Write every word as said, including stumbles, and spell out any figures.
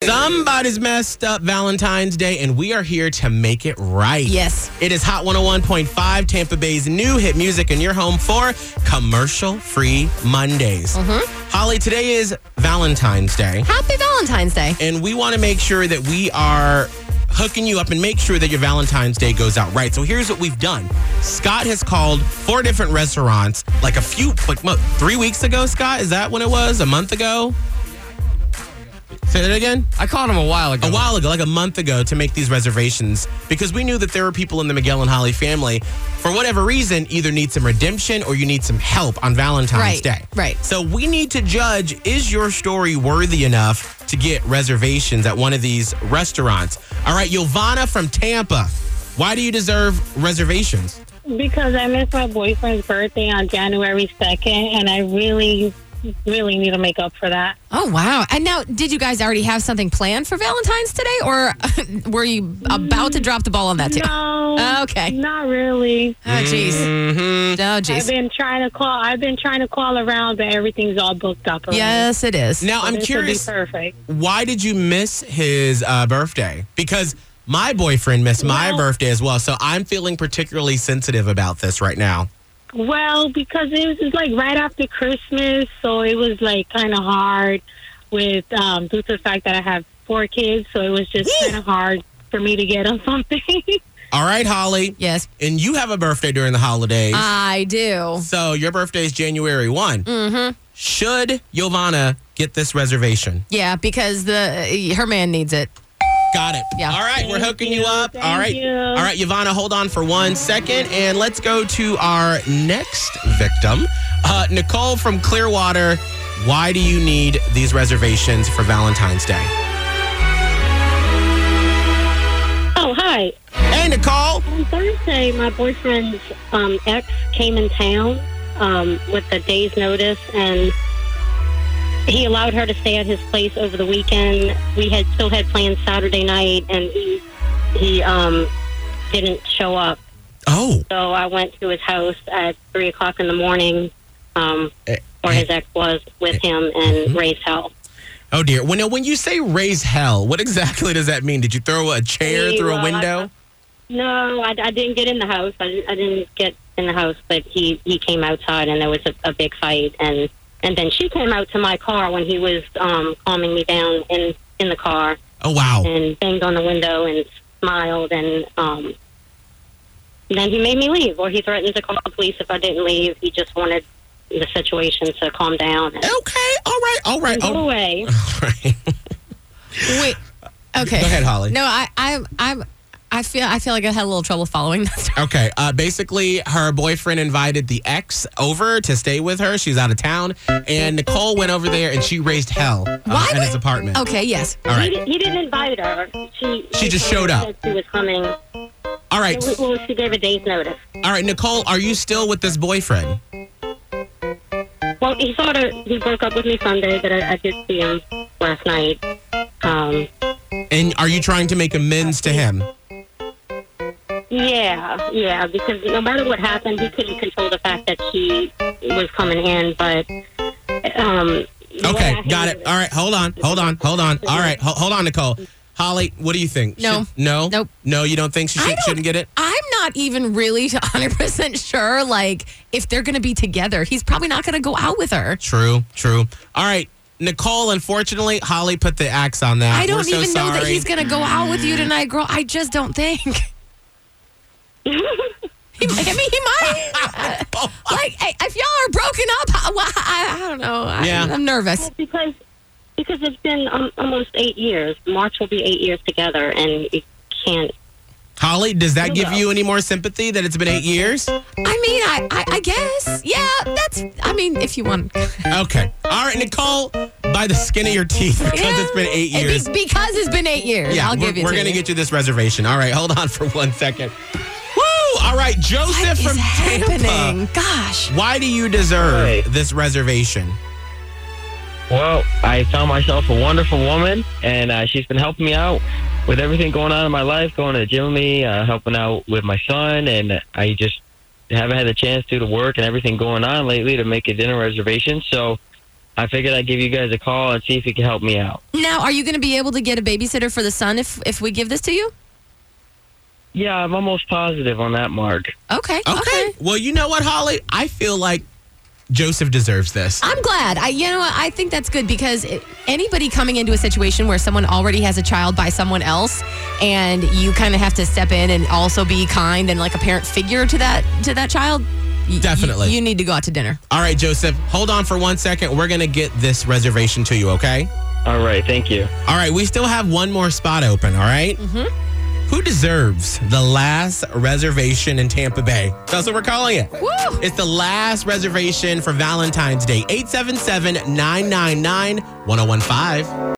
Somebody's messed up Valentine's Day, and we are here to make it right. Yes. It is Hot one oh one point five, Tampa Bay's new hit music, and your home for commercial-free Mondays. Mm-hmm. Holly, today is Valentine's Day. Happy Valentine's Day. And we want to make sure that we are hooking you up and make sure that your Valentine's Day goes out right. So here's what we've done. Scott has called four different restaurants like a few, like what, three weeks ago, Scott? Is that when it was? A month ago? Say that again? I called him a while ago. A while ago, like a month ago, to make these reservations because we knew that there were people in the Miguel and Holly family, for whatever reason, either need some redemption or you need some help on Valentine's Right, Day. right. So we need to judge, is your story worthy enough to get reservations at one of these restaurants? All right, Yovana from Tampa, why do you deserve reservations? Because I missed my boyfriend's birthday on January second, and I really, really need to make up for that. Oh, wow. And now, did you guys already have something planned for Valentine's today, or were you about to drop the ball on that too? No. Okay. Not really. Oh, jeez. Mm-hmm. Oh, I've jeez. been trying to call. I've been trying to call around, but everything's all booked up already. Yes, it is. Now, I'm This would be curious, perfect. why did you miss his uh, birthday? Because my boyfriend missed my Well- birthday as well, so I'm feeling particularly sensitive about this right now. Well, because it was just like right after Christmas, so it was like kind of hard with um, due to the fact that I have four kids, so it was just kind of hard for me to get on something. All right, Holly. Yes, And you have a birthday during the holidays. I do. So your birthday is January first. Mm-hmm. Should Yovana get this reservation? Yeah, because the her man needs it. Got it. Yeah. All right, we're Thank hooking you, you. up. Thank All right. you. All right, Yovana, hold on for one second, and let's go to our next victim. Uh, Nicole from Clearwater, why do you need these reservations for Valentine's Day? Oh, hi. Hey, Nicole. On Thursday, my boyfriend's um, ex came in town um, with a day's notice, and he allowed her to stay at his place over the weekend. We had still had plans Saturday night, and he he um, didn't show up. Oh. So I went to his house at three o'clock in the morning, um, or his ex was with him, and raised hell. Oh, dear. When, when you say raise hell, what exactly does that mean? Did you throw a chair He, through a well, window? I- No, I, I didn't get in the house. I, didn't- I didn't get in the house, but he, he came outside, and there was a, a big fight, and And then she came out to my car when he was um, calming me down in, in the car Oh, wow. and banged on the window and smiled. And um, then he made me leave, or he threatened to call the police if I didn't leave. He just wanted the situation to calm down and Okay. All right. All right. go All away. right. Wait. Okay. Go ahead, Holly. No, I, I, I'm. I feel. I feel like I had a little trouble following that story. Okay. Uh, basically, her boyfriend invited the ex over to stay with her. She's out of town. And Nicole went over there and she raised hell uh, Why at would- his apartment. Okay. Yes. All He, right. di- he didn't invite her. She, She just showed up. said She was coming. All right. Well, she gave a day's notice. All right, Nicole, are you still with this boyfriend? Well, he sort of he broke up with me Sunday, but I, I did see him last night. Um, And are you trying to make amends to him? yeah, yeah, because no matter what happened, he couldn't control the fact that she was coming in. But um, Okay, yeah, got he- it. All right, hold on, hold on, hold on. All right, ho- hold on, Nicole. Holly, what do you think? No. Should- no? Nope. No, you don't think she I should, don't- shouldn't get it? I'm not even really one hundred percent sure, like, if they're going to be together. He's probably not going to go out with her. True, true. All right, Nicole, unfortunately, Holly put the axe on that. I don't We're so even know that sorry. he's going to go out with you tonight, girl. I just don't think. he, I mean, he might. Uh, like, hey, if y'all are broken up, I, well, I, I don't know. I, Yeah. I'm nervous. because because it's been um, almost eight years. March will be eight years together, and you can't. Holly, does that give No. you any more sympathy that it's been eight years? I mean, I, I, I guess. Yeah, that's, I mean, if you want. Okay. All right, Nicole, by the skin of your teeth, because Yeah. it's been eight Be- years. because it's been eight years. Yeah, I'll we're, give you we're to going to you. get you this reservation. All right, hold on for one second. Woo! All right, Joseph What is from happening? Tampa. Gosh. Why do you deserve Hey. this reservation? Well, I found myself a wonderful woman, and uh, she's been helping me out with everything going on in my life, going to the gym with me, uh, helping out with my son, and I just haven't had the chance to to work and everything going on lately to make a dinner reservation. So I figured I'd give you guys a call and see if you can help me out. Now, are you going to be able to get a babysitter for the son if if we give this to you? Yeah, I'm almost positive on that mark. Okay. Okay. Okay. Well, you know what, Holly? I feel like Joseph deserves this. I'm glad. I, you know, what? I think that's good because it, anybody coming into a situation where someone already has a child by someone else, and you kind of have to step in and also be kind and like a parent figure to that to that child. y- Definitely. y- you need to go out to dinner. All right, Joseph, hold on for one second. We're going to get this reservation to you, okay? All right, thank you. All right, we still have one more spot open, all right? Mm-hmm. Who deserves the last reservation in Tampa Bay? That's what we're calling it. Woo! It's the last reservation for Valentine's Day. eight seven seven, nine nine nine, one oh one five.